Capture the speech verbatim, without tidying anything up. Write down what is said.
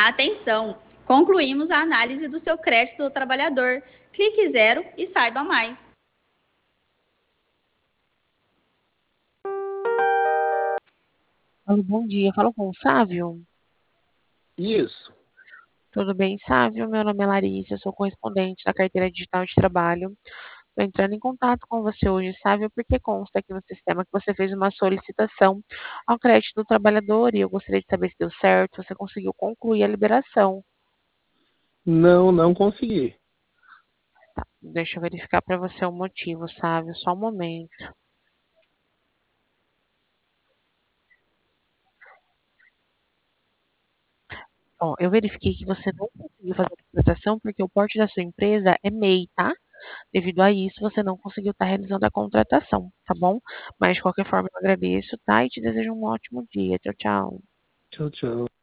Atenção! Concluímos a análise do seu crédito do trabalhador. Clique zero e saiba mais. Alô, bom dia. Falo com o Sávio? Isso. Tudo bem, Sávio? Meu nome é Larissa, eu sou correspondente da carteira digital de trabalho. Estou entrando em contato com você hoje, Sávio, porque consta aqui no sistema que você fez uma solicitação ao crédito do trabalhador e eu gostaria de saber se deu certo, se você conseguiu concluir a liberação. Não, não consegui. Tá, deixa eu verificar para você o motivo, Sávio, só um momento. Ó, eu verifiquei que você não conseguiu fazer a contratação porque o porte da sua empresa é M E I, tá? Devido a isso, você não conseguiu estar realizando a contratação, tá bom? Mas de qualquer forma, eu agradeço, tá? E te desejo um ótimo dia. Tchau, tchau. Tchau, tchau.